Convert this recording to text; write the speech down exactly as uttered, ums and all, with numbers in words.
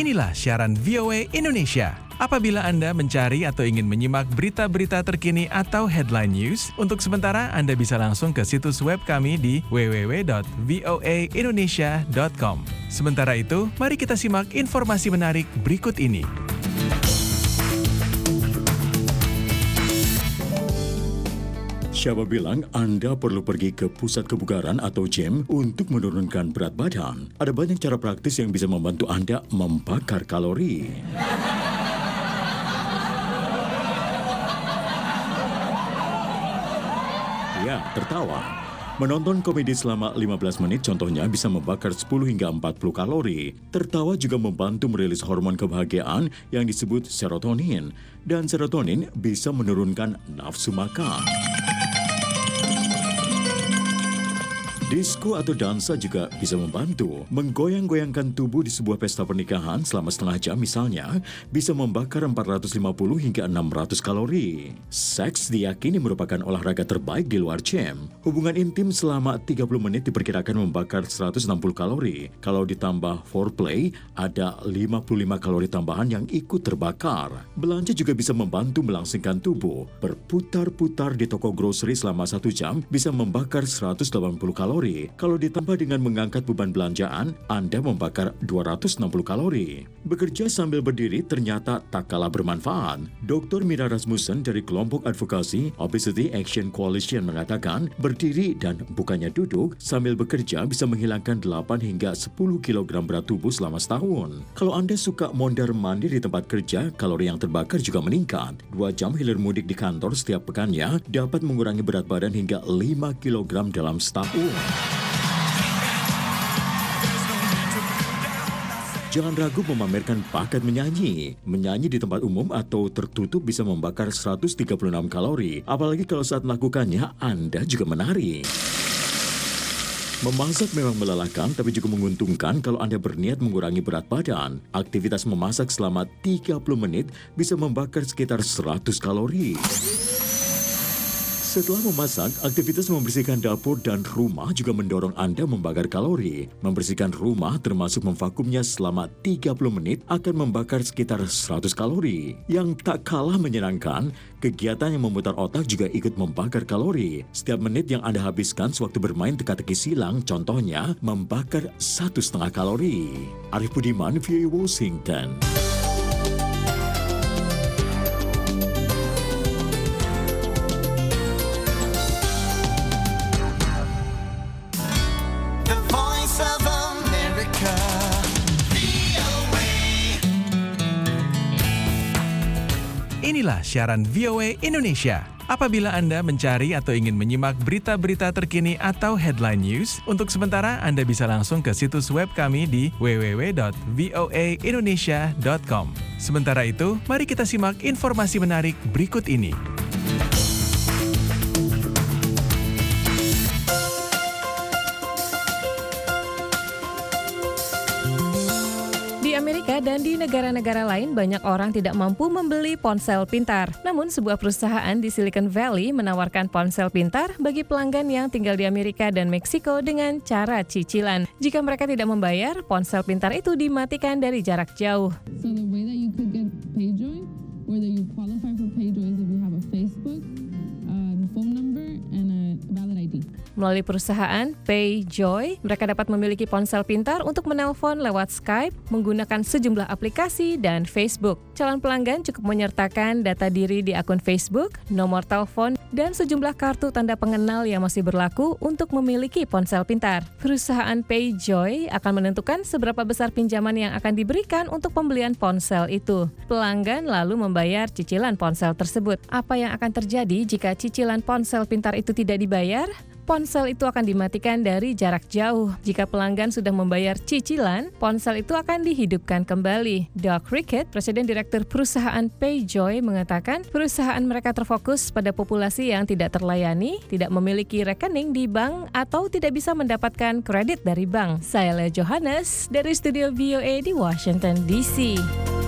Inilah siaran V O A Indonesia. Apabila Anda mencari atau ingin menyimak berita-berita terkini atau headline news, untuk sementara Anda bisa langsung ke situs web kami di w w w dot voa indonesia dot com. Sementara itu, mari kita simak informasi menarik berikut ini. Siapa bilang Anda perlu pergi ke pusat kebugaran atau gym untuk menurunkan berat badan? Ada banyak cara praktis yang bisa membantu Anda membakar kalori. Ya, tertawa. Menonton komedi selama lima belas menit contohnya bisa membakar sepuluh hingga empat puluh kalori. Tertawa juga membantu merilis hormon kebahagiaan yang disebut serotonin. Dan serotonin bisa menurunkan nafsu makan. Disko atau dansa juga bisa membantu. Menggoyang-goyangkan tubuh di sebuah pesta pernikahan selama setengah jam misalnya bisa membakar empat ratus lima puluh hingga enam ratus kalori. Seks diyakini merupakan olahraga terbaik di luar gym. Hubungan intim selama tiga puluh menit diperkirakan membakar seratus enam puluh kalori. Kalau ditambah foreplay, ada lima puluh lima kalori tambahan yang ikut terbakar. Belanja juga bisa membantu melangsingkan tubuh. Berputar-putar di toko grocery selama satu jam bisa membakar seratus delapan puluh kalori. Kalau ditambah dengan mengangkat beban belanjaan, Anda membakar dua ratus enam puluh kalori. Bekerja sambil berdiri ternyata tak kalah bermanfaat. doktor Mira Rasmussen dari kelompok advokasi Obesity Action Coalition mengatakan, berdiri dan bukannya duduk sambil bekerja bisa menghilangkan delapan hingga sepuluh kilogram berat tubuh selama setahun. Kalau Anda suka mondar-mandir di tempat kerja, kalori yang terbakar juga meningkat. Dua jam hilir mudik di kantor setiap pekannya dapat mengurangi berat badan hingga lima kilogram dalam setahun. Jangan ragu memamerkan bakat menyanyi. Menyanyi di tempat umum atau tertutup bisa membakar seratus tiga puluh enam kalori. Apalagi kalau saat melakukannya, Anda juga menari. Memasak memang melelahkan, tapi juga menguntungkan kalau Anda berniat mengurangi berat badan. Aktivitas memasak selama tiga puluh menit bisa membakar sekitar seratus kalori. Setelah memasak, aktivitas membersihkan dapur dan rumah juga mendorong Anda membakar kalori. Membersihkan rumah termasuk memvakumnya selama tiga puluh menit akan membakar sekitar seratus kalori. Yang tak kalah menyenangkan, kegiatan yang memutar otak juga ikut membakar kalori. Setiap menit yang Anda habiskan sewaktu bermain teka-teki silang, contohnya membakar satu setengah kalori. Arif Budiman, V O A Washington. Inilah siaran V O A Indonesia. Apabila Anda mencari atau ingin menyimak berita-berita terkini atau headline news, untuk sementara Anda bisa langsung ke situs web kami di w w w dot voa indonesia dot com. Sementara itu, mari kita simak informasi menarik berikut ini. Di Amerika dan di negara-negara lain, banyak orang tidak mampu membeli ponsel pintar. Namun, sebuah perusahaan di Silicon Valley menawarkan ponsel pintar bagi pelanggan yang tinggal di Amerika dan Meksiko dengan cara cicilan. Jika mereka tidak membayar, ponsel pintar itu dimatikan dari jarak jauh. So the way that you could get PayJoy, whether you qualify for PayJoy is if you have a Facebook, a phone number, and a valid I D. Melalui perusahaan PayJoy, mereka dapat memiliki ponsel pintar untuk menelpon lewat Skype, menggunakan sejumlah aplikasi, dan Facebook. Calon pelanggan cukup menyertakan data diri di akun Facebook, nomor telepon, dan sejumlah kartu tanda pengenal yang masih berlaku untuk memiliki ponsel pintar. Perusahaan PayJoy akan menentukan seberapa besar pinjaman yang akan diberikan untuk pembelian ponsel itu. Pelanggan lalu membayar cicilan ponsel tersebut. Apa yang akan terjadi jika cicilan ponsel pintar itu tidak dibayar? Ponsel itu akan dimatikan dari jarak jauh. Jika pelanggan sudah membayar cicilan, ponsel itu akan dihidupkan kembali. Doug Rickett, Presiden Direktur Perusahaan PayJoy, mengatakan perusahaan mereka terfokus pada populasi yang tidak terlayani, tidak memiliki rekening di bank, atau tidak bisa mendapatkan kredit dari bank. Saya Lea Johannes dari studio V O A di Washington D C.